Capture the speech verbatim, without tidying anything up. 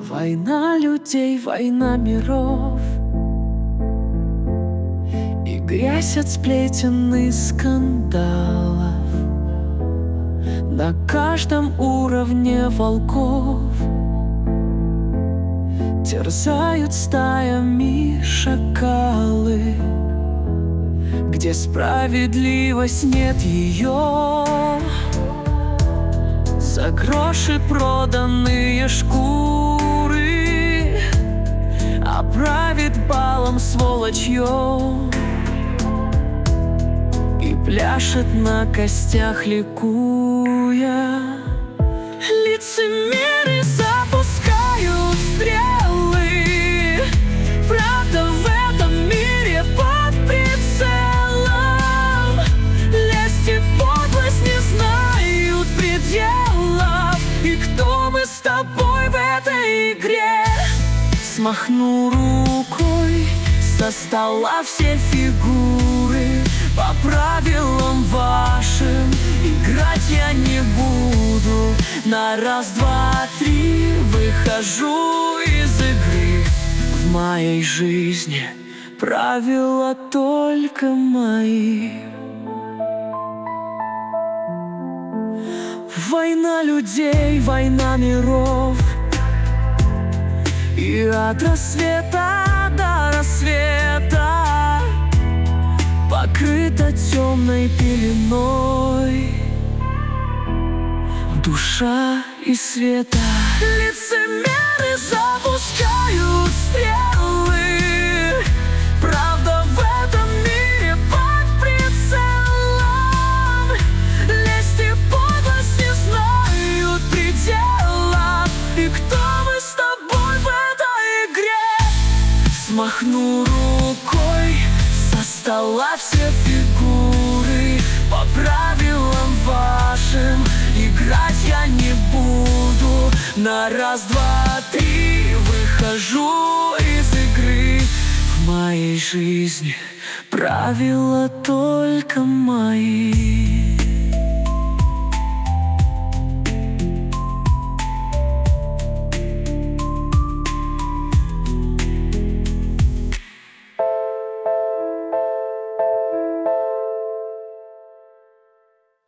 Война людей, война миров, и грязь от сплетен и скандалов. На каждом уровне волков терзают стаями шакалы, где справедливость нет ее. За гроши проданные шкуры оправит балом сволочье и пляшет на костях, ликуя. Лицемеры запускают стрелы, правда в этом мире под прицелом. Лесть и подлость не знают пределов. И кто мы с тобой в этой игре? Смахну рукой со стола все фигуры. По правилам вашим играть я не буду. На раз, два, три выхожу из игры. В моей жизни правила только мои. Война людей, война миров, и от рассвета до рассвета покрыта темной пеленой душа и света. Лицемеры запускают стрелы, правда в этом мире под прицелом. Лесть и подлость не знают пределов. И кто мы с тобой в этой игре? Смахну рукой со стола все фигуры. По правилам вашим играть я не буду. На раз, два, три выхожу из игры. В моей жизни правила только мои.